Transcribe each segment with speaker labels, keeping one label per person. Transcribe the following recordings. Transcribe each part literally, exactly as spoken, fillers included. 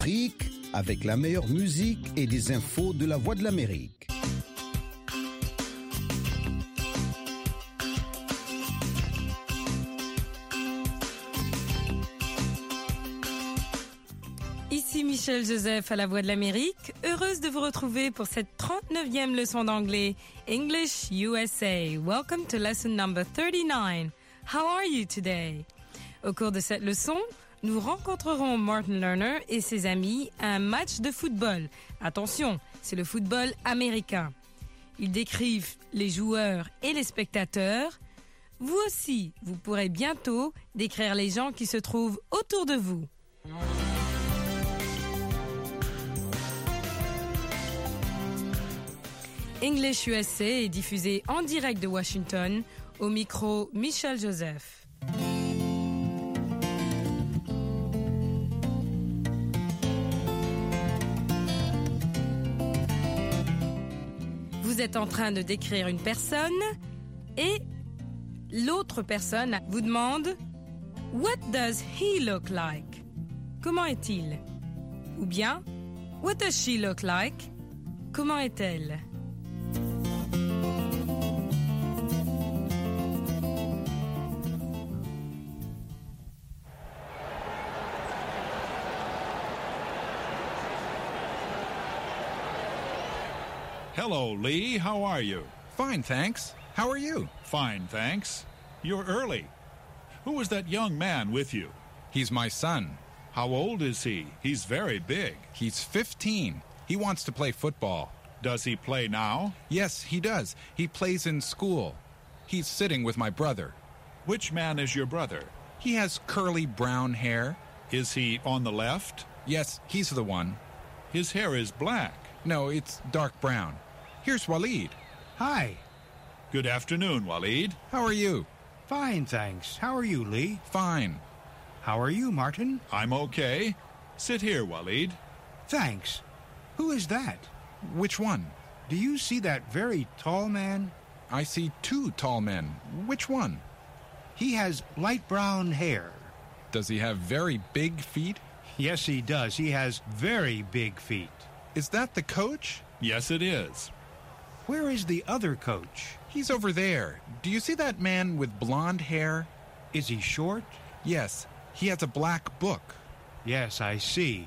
Speaker 1: avec la meilleure musique et des infos de la Voix de l'Amérique.
Speaker 2: Ici Michel Joseph à la Voix de l'Amérique, heureuse de vous retrouver pour cette trente-neuvième leçon d'anglais English U S A. Welcome to lesson number thirty-nine. How are you today? Au cours de cette leçon, nous rencontrerons Martin Lerner et ses amis à un match de football. Attention, c'est le football américain. Ils décrivent les joueurs et les spectateurs. Vous aussi, vous pourrez bientôt décrire les gens qui se trouvent autour de vous. English U S A est diffusé en direct de Washington, au micro Michel Joseph. Vous êtes en train de décrire une personne et l'autre personne vous demande « What does he look like ?» Comment est-il? Ou bien « What does she look like ?» Comment est-elle?
Speaker 3: Hello, Lee. How are you?
Speaker 4: Fine, thanks. How are you?
Speaker 3: Fine, thanks. You're early. Who was that young man with you?
Speaker 4: He's my son.
Speaker 3: How old is he? He's very big.
Speaker 4: He's fifteen. He wants to play football.
Speaker 3: Does he play now?
Speaker 4: Yes, he does. He plays in school. He's sitting with my brother.
Speaker 3: Which man is your brother?
Speaker 4: He has curly brown hair.
Speaker 3: Is he on the left?
Speaker 4: Yes, he's the one.
Speaker 3: His hair is black.
Speaker 4: No, it's dark brown. Here's Waleed.
Speaker 5: Hi.
Speaker 3: Good afternoon, Waleed.
Speaker 4: How are you?
Speaker 5: Fine, thanks. How are you, Lee?
Speaker 4: Fine.
Speaker 5: How are you, Martin?
Speaker 3: I'm okay. Sit here, Waleed.
Speaker 5: Thanks. Who is that?
Speaker 4: Which one?
Speaker 5: Do you see that very tall man?
Speaker 4: I see two tall men. Which one?
Speaker 5: He has light brown hair.
Speaker 4: Does he have very big feet?
Speaker 5: Yes, he does. He has very big feet.
Speaker 4: Is that the coach?
Speaker 3: Yes, it is.
Speaker 5: Where is the other coach?
Speaker 4: He's over there. Do you see that man with blonde hair?
Speaker 5: Is he short?
Speaker 4: Yes, he has a black book.
Speaker 5: Yes, I see.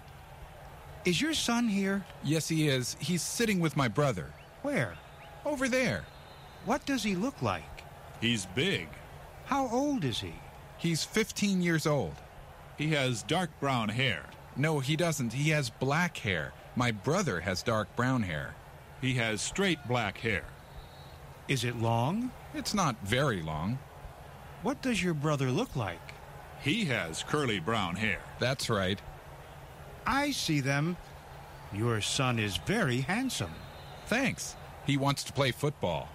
Speaker 5: Is your son here?
Speaker 4: Yes, he is. He's sitting with my brother.
Speaker 5: Where?
Speaker 4: Over there.
Speaker 5: What does he look like?
Speaker 3: He's big.
Speaker 5: How old is he?
Speaker 4: He's fifteen years old.
Speaker 3: He has dark brown hair.
Speaker 4: No, he doesn't. He has black hair. My brother has dark brown hair.
Speaker 3: He has straight black hair.
Speaker 5: Is it long?
Speaker 4: It's not very long.
Speaker 5: What does your brother look like?
Speaker 3: He has curly brown hair.
Speaker 4: That's right.
Speaker 5: I see them. Your son is very handsome.
Speaker 4: Thanks. He wants to play football.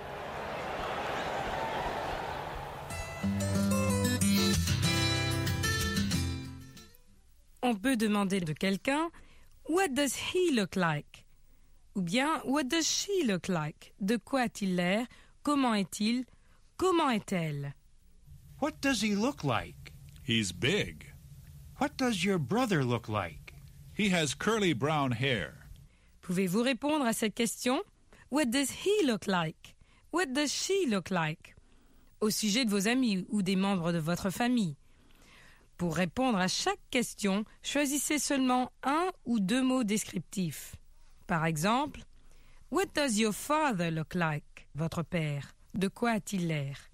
Speaker 2: On peut demander de quelqu'un « What does he look like ?» ou bien « What does she look like ?» De quoi a-t-il l'air? Comment est-il? Comment est-elle?
Speaker 5: What does he look like?
Speaker 3: He's big.
Speaker 5: What does your brother look like?
Speaker 3: He has curly brown hair.
Speaker 2: Pouvez-vous répondre à cette question? What does he look like? What does she look like? Au sujet de vos amis ou des membres de votre famille. Pour répondre à chaque question, choisissez seulement un ou deux mots descriptifs. Par exemple, « What does your father look like ?» Votre père. De quoi a-t-il l'air?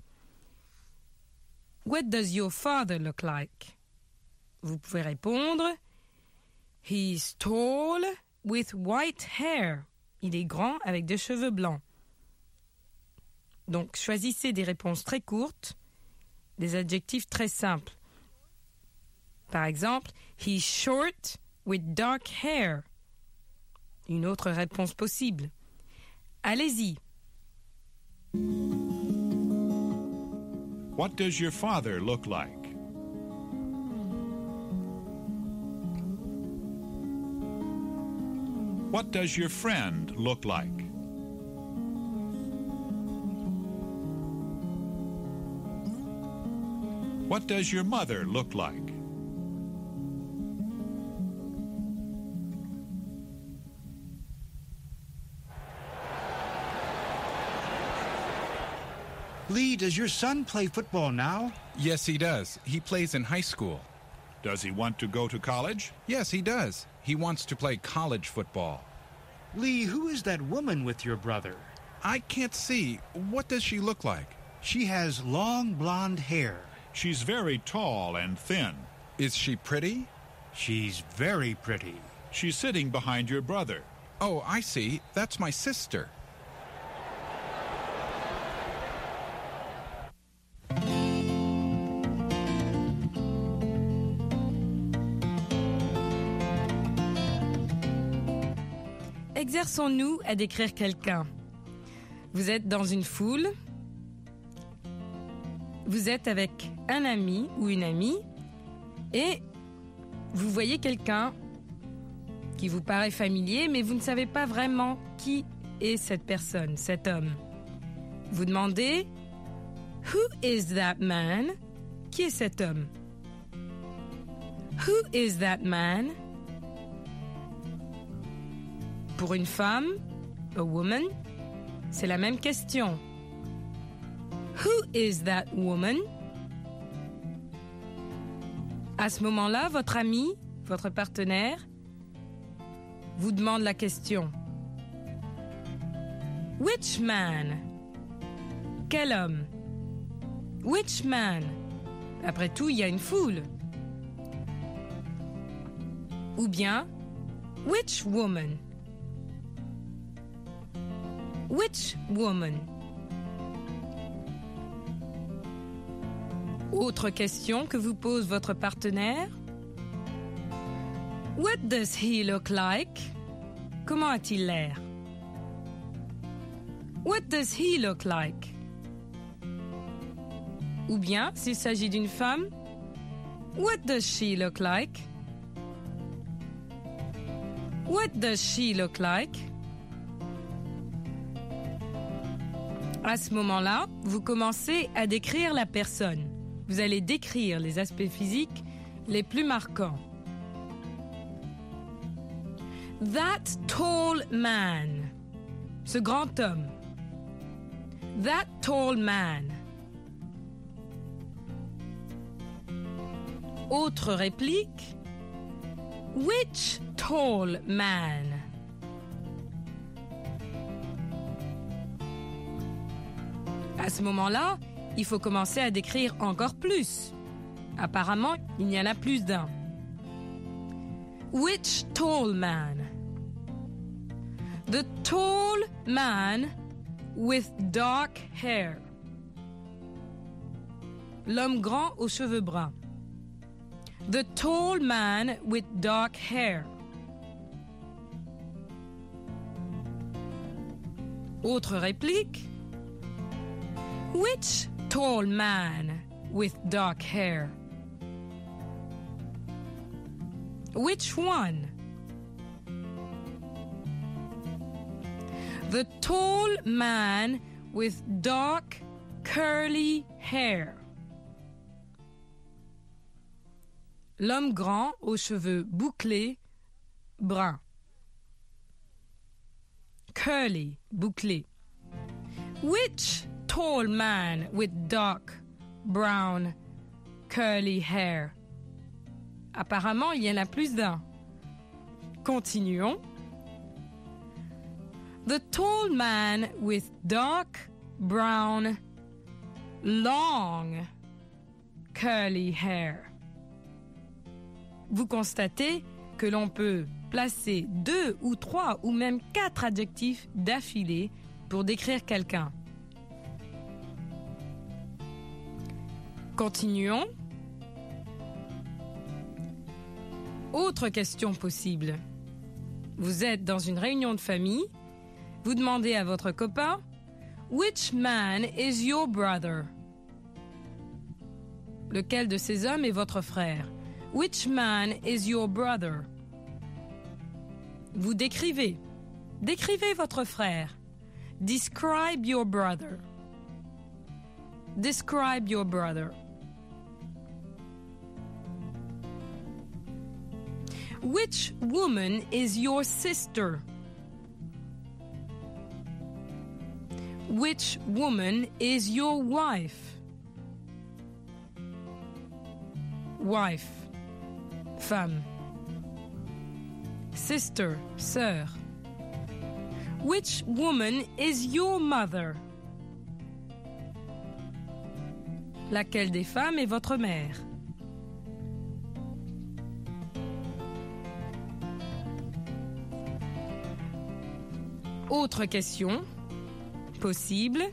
Speaker 2: « What does your father look like ?» Vous pouvez répondre « He's tall with white hair. » Il est grand avec des cheveux blancs. Donc, choisissez des réponses très courtes, des adjectifs très simples. Par exemple, he's short with dark hair. Une autre réponse possible. Allez-y.
Speaker 3: What does your father look like? What does your friend look like? What does your mother look like?
Speaker 5: Lee, does your son play football now?
Speaker 4: Yes, he does. He plays in high school.
Speaker 3: Does he want to go to college?
Speaker 4: Yes, he does. He wants to play college football.
Speaker 5: Lee, who is that woman with your brother?
Speaker 4: I can't see. What does she look like?
Speaker 5: She has long blonde hair.
Speaker 3: She's very tall and thin.
Speaker 4: Is she pretty?
Speaker 5: She's very pretty.
Speaker 3: She's sitting behind your brother.
Speaker 4: Oh, I see. That's my sister.
Speaker 2: Exerçons-nous à décrire quelqu'un. Vous êtes dans une foule. Vous êtes avec un ami ou une amie et vous voyez quelqu'un qui vous paraît familier, mais vous ne savez pas vraiment qui est cette personne, cet homme. Vous demandez « Who is that man ?» Qui est cet homme? « Who is that man ?» Pour une femme, a woman, c'est la même question. Who is that woman? À ce moment-là, votre ami, votre partenaire, vous demande la question. Which man? Quel homme? Which man? Après tout, il y a une foule. Ou bien, which woman? Which woman? Autre question que vous pose votre partenaire. What does he look like? Comment a-t-il l'air? What does he look like? Ou bien, s'il s'agit d'une femme, what does she look like? What does she look like? À ce moment-là, vous commencez à décrire la personne. Vous allez décrire les aspects physiques les plus marquants. That tall man. Ce grand homme. That tall man. Autre réplique. Which tall man? À ce moment-là, il faut commencer à décrire encore plus. Apparemment, il y en a plus d'un. Which tall man? The tall man with dark hair. L'homme grand aux cheveux bruns. The tall man with dark hair. Autre réplique. Which tall man with dark hair? Which one? The tall man with dark curly hair. L'homme grand aux cheveux bouclés, bruns. Curly, bouclé. Which tall man with dark brown curly hair? Apparemment, il y en a plus d'un. Continuons. The tall man with dark brown long curly hair. Vous constatez que l'on peut placer deux ou trois ou même quatre adjectifs d'affilée pour décrire quelqu'un. Continuons. Autre question possible. Vous êtes dans une réunion de famille. Vous demandez à votre copain « Which man is your brother ?» Lequel de ces hommes est votre frère? Which man is your brother? Vous décrivez. Décrivez votre frère. Describe your brother. Describe your brother. Which woman is your sister? Which woman is your wife? Wife, femme. Sister, sœur. Which woman is your mother? Laquelle des femmes est votre mère? Autre question possible.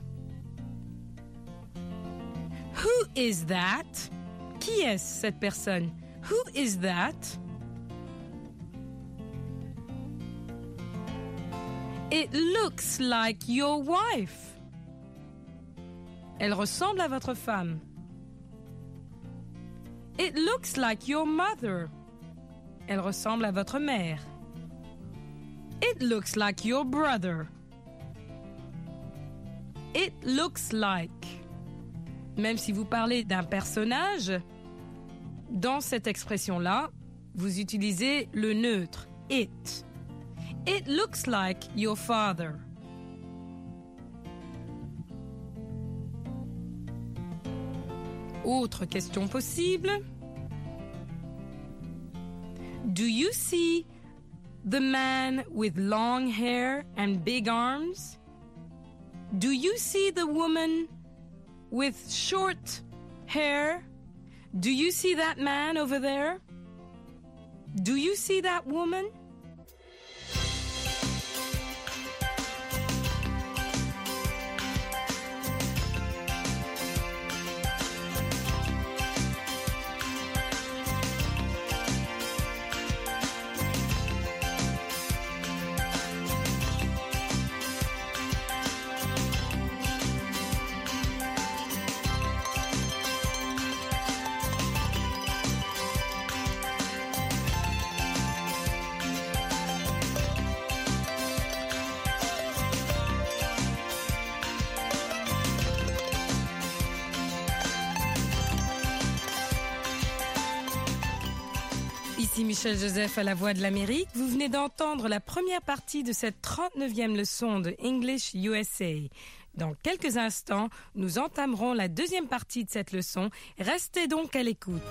Speaker 2: Who is that? Qui est cette personne? Who is that? It looks like your wife. Elle ressemble à votre femme. It looks like your mother. Elle ressemble à votre mère. It looks like your brother. It looks like. Même si vous parlez d'un personnage, dans cette expression-là, vous utilisez le neutre it. It looks like your father. Autre question possible. Do you see the man with long hair and big arms? Do you see the woman with short hair? Do you see that man over there? Do you see that woman? Ici Michel Joseph à la Voix de l'Amérique. Vous venez d'entendre la première partie de cette trente-neuvième leçon de English U S A. Dans quelques instants, nous entamerons la deuxième partie de cette leçon. Restez donc à l'écoute.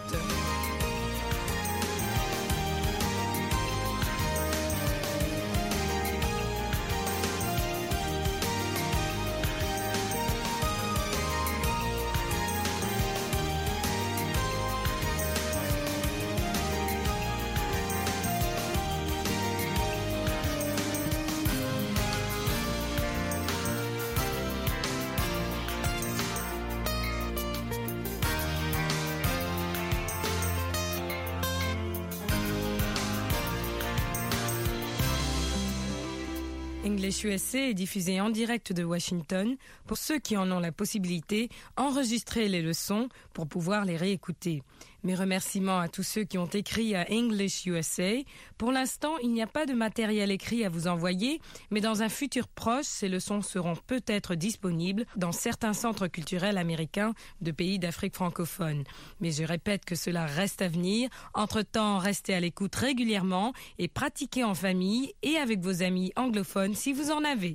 Speaker 2: English U S A est diffusé en direct de Washington. Pour ceux qui en ont la possibilité, enregistrez les leçons pour pouvoir les réécouter. Mes remerciements à tous ceux qui ont écrit à English U S A. Pour l'instant, il n'y a pas de matériel écrit à vous envoyer, mais dans un futur proche, ces leçons seront peut-être disponibles dans certains centres culturels américains de pays d'Afrique francophone. Mais je répète que cela reste à venir. Entre-temps, restez à l'écoute régulièrement et pratiquez en famille et avec vos amis anglophones si vous en avez.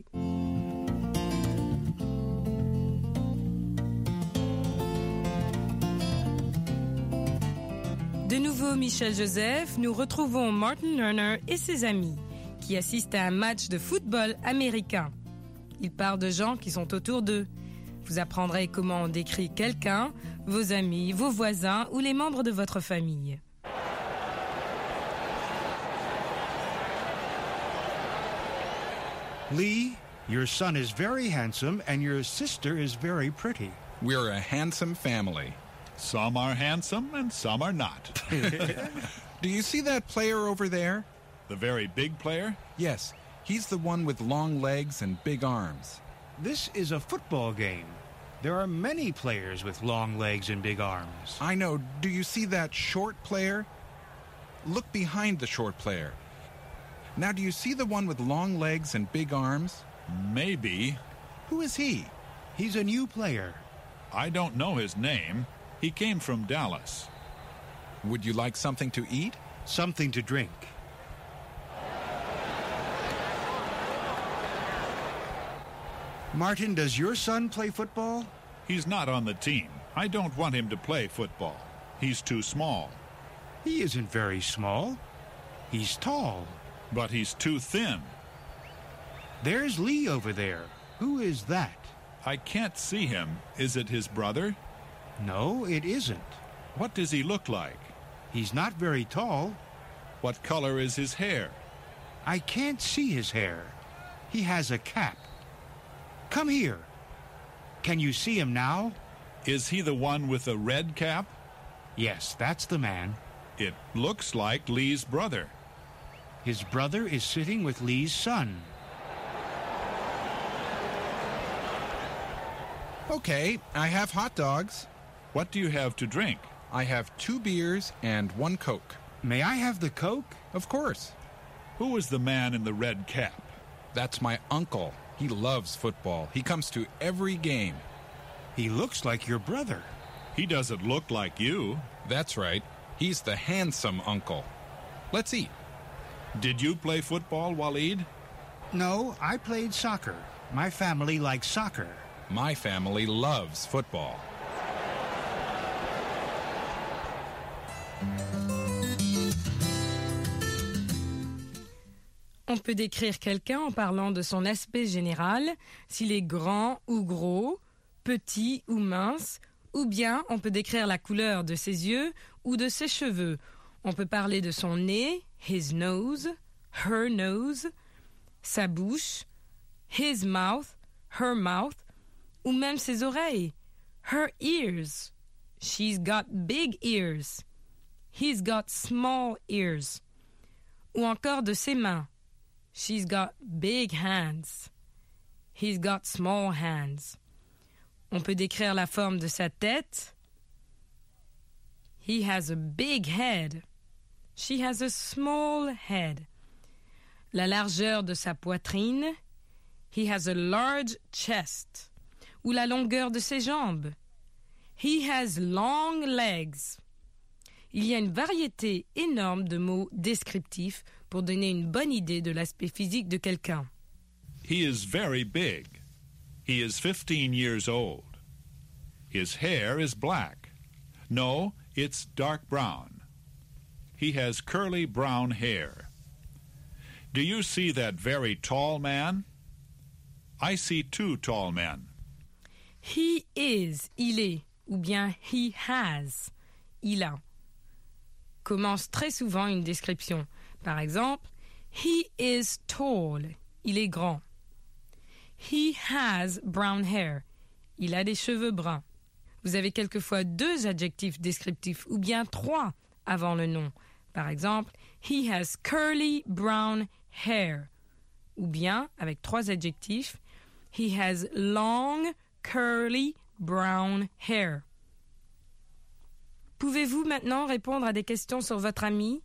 Speaker 2: De nouveau Michel Joseph, nous retrouvons Martin Lerner et ses amis qui assistent à un match de football américain. Ils parlent de gens qui sont autour d'eux. Vous apprendrez comment on décrit quelqu'un, vos amis, vos voisins ou les membres de votre famille.
Speaker 5: Lee, your son is very handsome and your sister is very pretty.
Speaker 4: We're a handsome family.
Speaker 3: Some are handsome and some are not.
Speaker 4: Do you see that player over there?
Speaker 3: The very big player?
Speaker 4: Yes, he's the one with long legs and big arms.
Speaker 5: This is a football game. There are many players with long legs and big arms.
Speaker 4: I know. Do you see that short player? Look behind the short player. Now, do you see the one with long legs and big arms?
Speaker 3: Maybe.
Speaker 4: Who is he?
Speaker 5: He's a new player.
Speaker 3: I don't know his name. He came from Dallas.
Speaker 4: Would you like something to eat?
Speaker 5: Something to drink. Martin, does your son play football?
Speaker 3: He's not on the team. I don't want him to play football. He's too small.
Speaker 5: He isn't very small. He's tall.
Speaker 3: But he's too thin.
Speaker 5: There's Lee over there. Who is that?
Speaker 3: I can't see him. Is it his brother?
Speaker 5: No, it isn't.
Speaker 3: What does he look like?
Speaker 5: He's not very tall.
Speaker 3: What color is his hair?
Speaker 5: I can't see his hair. He has a cap. Come here. Can you see him now?
Speaker 3: Is he the one with the red cap?
Speaker 5: Yes, that's the man.
Speaker 3: It looks like Lee's brother.
Speaker 5: His brother is sitting with Lee's son.
Speaker 4: Okay, I have hot dogs.
Speaker 3: What do you have to drink?
Speaker 4: I have two beers and one Coke.
Speaker 5: May I have the Coke?
Speaker 4: Of course.
Speaker 3: Who is the man in the red cap?
Speaker 4: That's my uncle. He loves football. He comes to every game.
Speaker 5: He looks like your brother.
Speaker 3: He doesn't look like you.
Speaker 4: That's right. He's the handsome uncle. Let's eat.
Speaker 3: Did you play football, Waleed?
Speaker 5: No, I played soccer. My family likes soccer.
Speaker 4: My family loves football.
Speaker 2: On peut décrire quelqu'un en parlant de son aspect général, s'il est grand ou gros, petit ou mince, ou bien on peut décrire la couleur de ses yeux ou de ses cheveux. On peut parler de son nez, his nose, her nose, sa bouche, his mouth, her mouth, ou même ses oreilles, her ears. She's got big ears. He's got small ears. Ou encore de ses mains. She's got big hands. He's got small hands. On peut décrire la forme de sa tête. He has a big head. She has a small head. La largeur de sa poitrine. He has a large chest. Ou la longueur de ses jambes. He has long legs. Il y a une variété énorme de mots descriptifs pour donner une bonne idée de l'aspect physique de quelqu'un.
Speaker 3: He is very big. He is fifteen years old. His hair is black. No, it's dark brown. He has curly brown hair. Do you see that very tall man? I see two tall men.
Speaker 2: He is, il est, ou bien he has, il a. Commence très souvent une description. Par exemple, he is tall, il est grand. He has brown hair, il a des cheveux bruns. Vous avez quelquefois deux adjectifs descriptifs ou bien trois avant le nom. Par exemple, he has curly brown hair. Ou bien, avec trois adjectifs, he has long curly brown hair. Pouvez-vous maintenant répondre à des questions sur votre ami?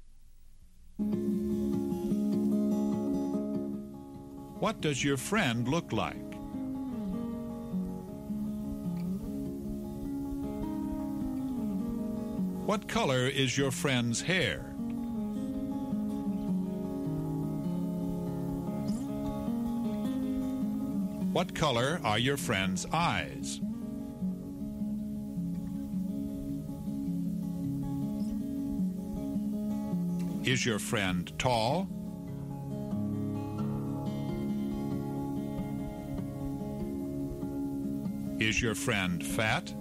Speaker 3: What does your friend look like? What color is your friend's hair? What color are your friend's eyes? Is your friend tall? Is your friend fat?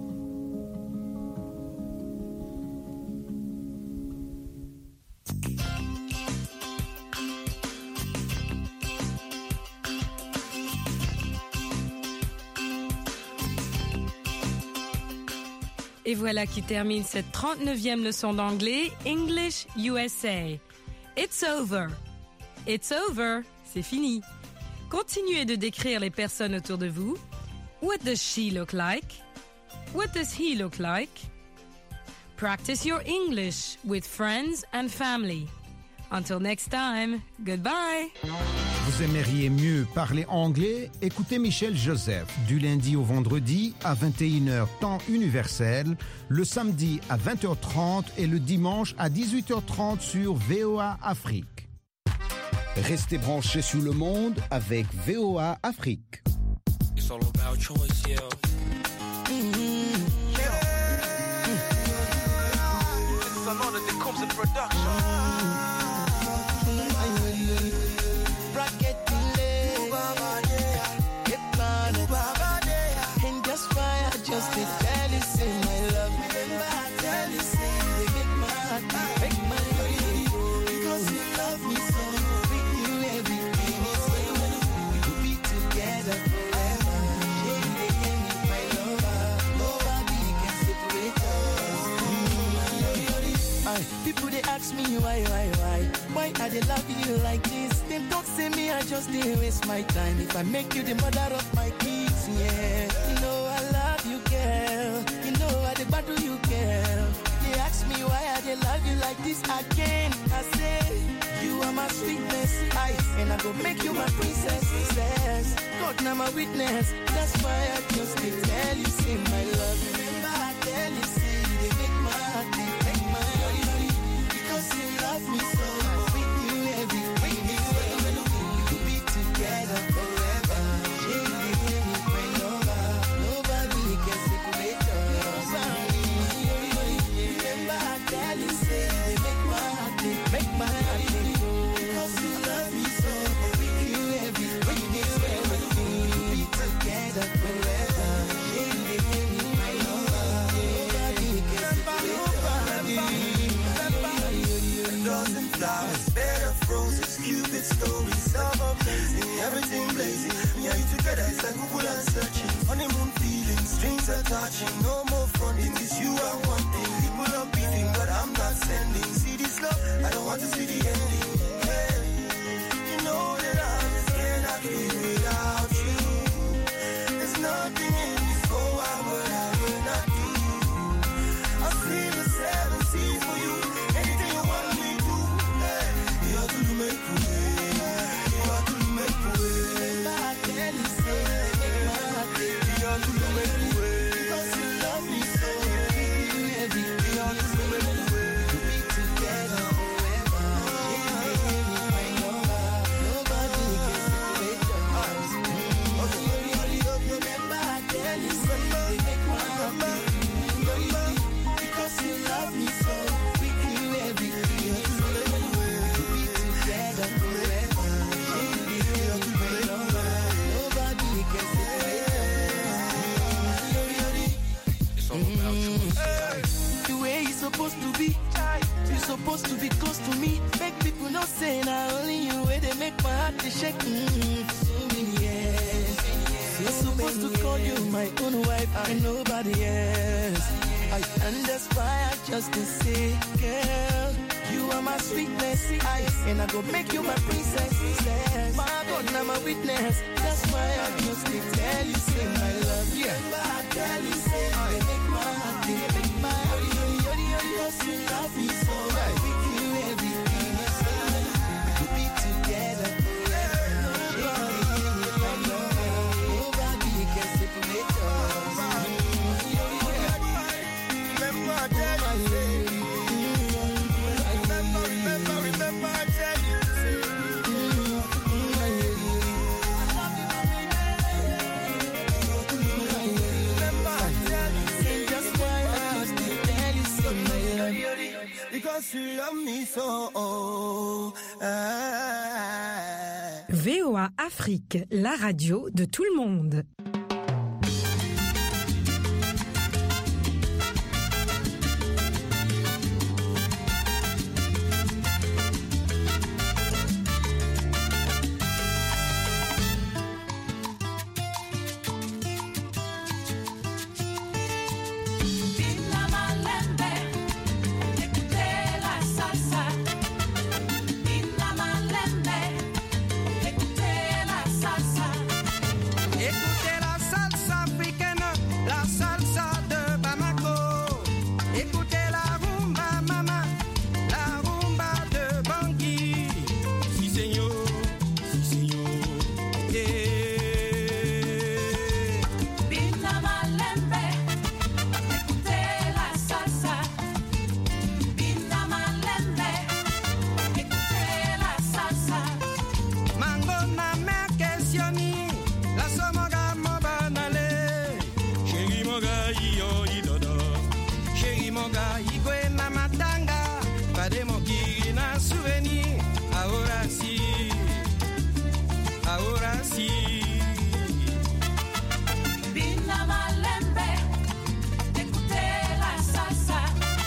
Speaker 2: Et voilà qui termine cette trente-neuvième leçon d'anglais English U S A. It's over. It's over. C'est fini. Continuez de décrire les personnes autour de vous. What does she look like? What does he look like? Practice your English with friends and family. Until next time, goodbye.
Speaker 1: Vous aimeriez mieux parler anglais? Écoutez Michel Joseph du lundi au vendredi à vingt et une heures temps universel, le samedi à vingt heures trente et le dimanche à dix-huit heures trente sur V O A Afrique. Restez branchés sur le monde avec V O A Afrique.
Speaker 6: It's all about choice, yeah.
Speaker 7: Mm-hmm. Yeah. Mm-hmm. This is another that comes in production.
Speaker 8: Bracket delay. Get planted. And just fire, just to tell you, say my love. Remember, I tell you, say they make my heart, make my heart. Because you love me so. With you, everything is well. We will be together forever. Yeah, they can be my lover. Nobody can separate us. Aye, people they ask me why, why, why. Why I they love you like this? They don't say me, I just didn't waste my time. If I make you the mother of my kids, yeah. You know I love you, girl. You know I they battle you, girl. They ask me why I they love you like this again. I say, you are my sweetness, I, and I go make you my princess. Says, God now my witness. That's why I just they tell you, say my love. Remember I tell you, say they make my heart, they make my heart. Because you love me so. With you everything is well. We could be together forever. Yeah, they give me my lover. Nobody can separate us. Remember I tell you, say they make my heart, they make my heart go. Because you love me so. With you everything is well. We could be together forever. Yeah, they give me my lover. Nobody can separate us.
Speaker 9: Dozen flowers, bed of roses, Cupid stories, love blazing, everything blazing. Me and you together, it's like Google and searching. Honeymoon feelings, strings are touching, no more fronting. This you are wanting. People are beefing, but I'm not sending. See this love, I don't want to see the ending. Hey, you know that I just cannot live without you. There's nothing in this whole world what I will not do. I'll see the seven seas for you. Anything you want me to do, hey, you have to make a way. You have to make a way.
Speaker 8: Remember I tell you, say make my heart beat.
Speaker 9: You have to make a way.
Speaker 8: Because you love me so. Give you everything.
Speaker 9: You have to make a way.
Speaker 8: We'll be together forever. Yeah, they give me my lover. Nobody can separate us. Remember I tell you, say they make my heart beat. Because you love me so. With you everything is well. We'll be together forever. Yeah, they give me my lover. Nobody can separate us.
Speaker 6: It's all about choice.
Speaker 8: The way it's supposed to be, you're supposed to be close to me. Make people not say now only you way they make my heart to shake. Mm-hmm. So many years, you're supposed to call you my own wife and nobody else. I, and that's why I just to say, girl, you are my sweetness, I, and I go make you my princess. Says, my God, now my witness. That's why I just to tell you, say my love. Yeah. Remember I tell you, say they make my heart, they make my heart. Because you love me so. With you everything is well. We could be together forever. Yeah, they give me my lover. Nobody can separate us.
Speaker 9: Remember, I tell you, say. Remember, remember, remember, I tell you, say. Remember, I tell you, say.
Speaker 8: Just why I just tell you, say my love.
Speaker 9: Because you love me so. Ah.
Speaker 2: V O A Afrique, la radio de tout le monde.
Speaker 8: Écoutez moga iyo idodo Chéri moga igwe na matanga Pademo ki na souvenir Ahora si Ahora si
Speaker 10: Bina malembe Écoutez la salsa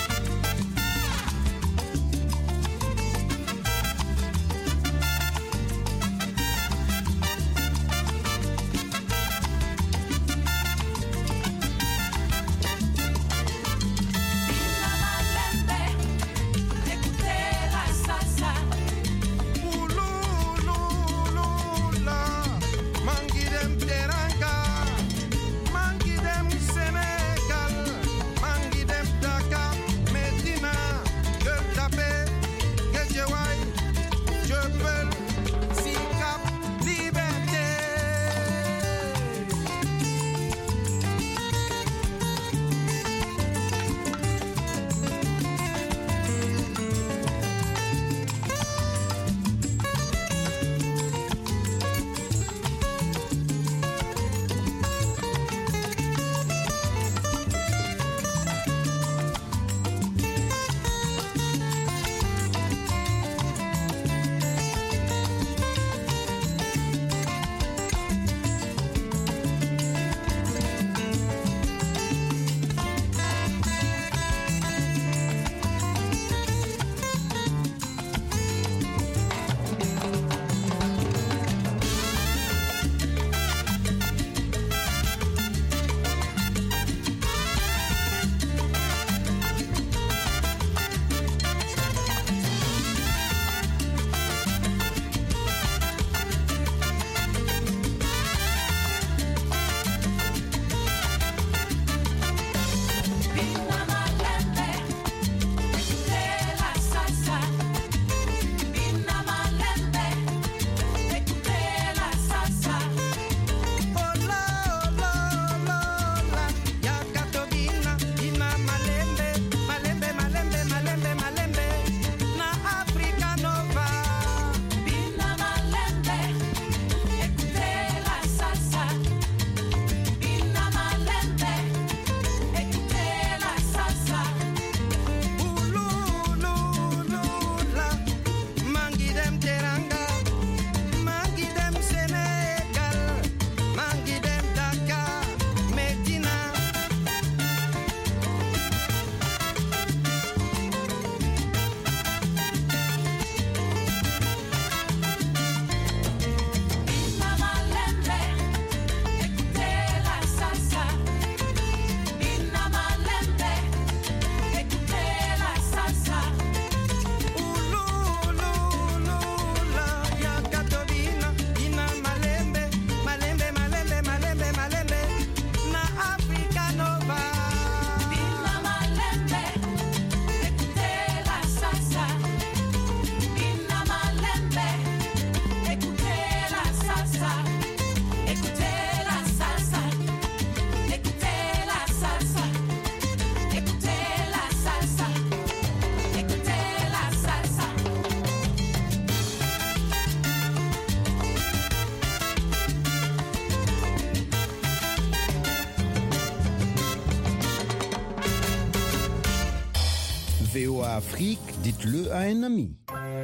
Speaker 1: V O A Afrique, dites-le à un ami.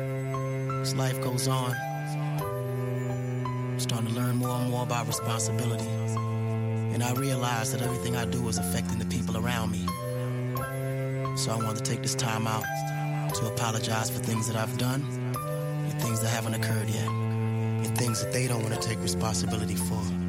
Speaker 11: As life goes on, I'm starting to learn more and more about responsibility. And I realize that everything I do is affecting the people around me. So I want to take this time out to apologize for things that I've done and things that haven't occurred yet, and things that they don't want to take responsibility for.